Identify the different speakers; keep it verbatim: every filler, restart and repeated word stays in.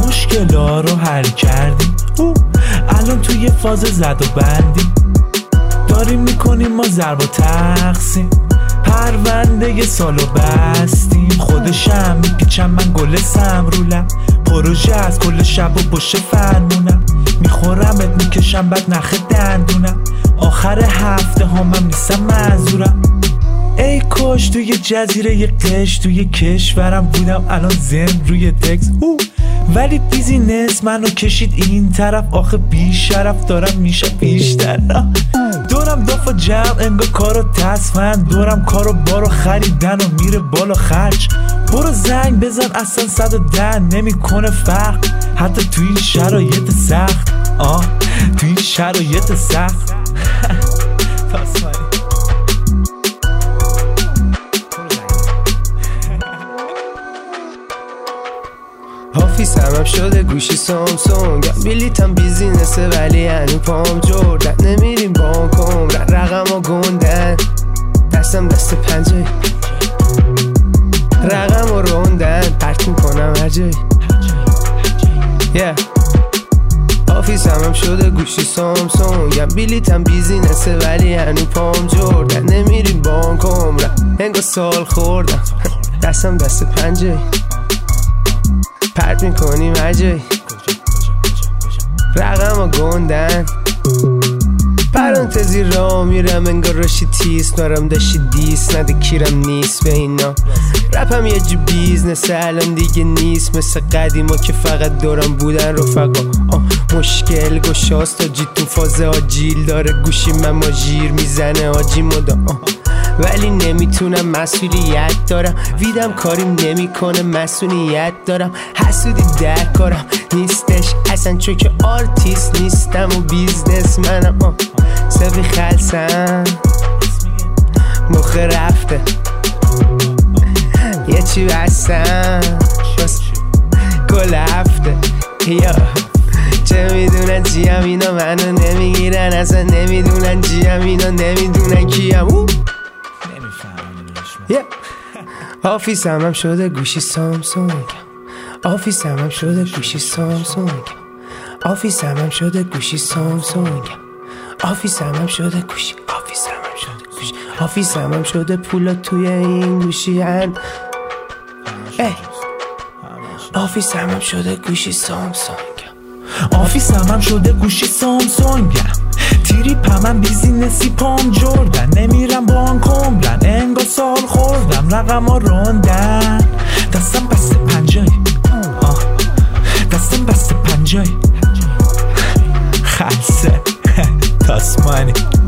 Speaker 1: مشکلا رو حل کردیم، الان توی فاز زد و بندیم، داریم میکنیم ما ضرب و تقسیم، پرونده یه سالو بستیم، خودشم میپیچم من گل سمرولم، پروژه از کل شب و باشه فرمونم، میخورمت میکشم بعد نخ دندونم، آخر هفته ها من نیستم معذورم. ای کاش توی جزیره یه قش توی کشورم بودم الان زن روی تکس، ولی بیزینس منو کشید این طرف، آخه بی شرف دارم میشه بیشتر، دورم داف و جمع انگار کارو تصفن، دورم کارو بارو خریدن و میره بالا خرج، برو زنگ بزن اصلا صد و ده نمی کنه فرق، حتی توی این شرایط سخت، آه توی این شرایط سخت.
Speaker 2: آفیس همم شده گوشی سامسونگ، بلیتم بیزینسه ولی هنو پام جردن، نمیریم بانک عمرن رقم ها گندن، دستم دست پنجه رقم ها روندن، پرت میکنم هر جایی yeah. آفیس همم شده گوشی سامسونگ، بلیتم بیزینسه ولی هنو پام جردن، نمیریم بانک عمرن انگار سال خوردم، دستم دست پنجه پرت میکنیم عجایی رقم ها گندن، پرانتزی را میرم انگار راشی تیس، نارم داشتی دیس نده کیرم نیست به اینا، رپم یه جو بیزنس الان دیگه نیست مثل قدیما که فقط دورم بودن رفقا، مشکل گشاست آجی تو فاز آجیل داره، گوشی من ماژیر میزنه آجی مدام، ولی نمیتونم مسئولیت دارم، ویدم کاریم نمیکنه مسئولیت دارم، حسودی در کارم نیستش اصلا چون که آرتیست نیستم و بیزنس منم، سبی خلصم مخ رفته یه چی بستم بس گل هفته یا چه میدونن چیم اینا منو نمیگیرن، اصلا نمیدونن چیم اینا نمیدونن کیم yeah. آفیس همم شده گوشی سامسونگ، آفیس همم شده گوشی سامسونگ، آفیس همم شده گوشی سامسونگ، آفیس همم شده گوشی، آفیس همم شده گوشی، آفیس همم شده پولا توی این گوشی هن ای آفیس همم شده گوشی سامسونگ،
Speaker 1: آفیس همم شده گوشی سامسونگم، تریپ همم بیزینسی پام جردن، نمیرم بانک عمرن انگار سال خوردم، رقم ها روندن، دستم بسته پنجای آه دستم بسته پنجای خلصه تاسمانی.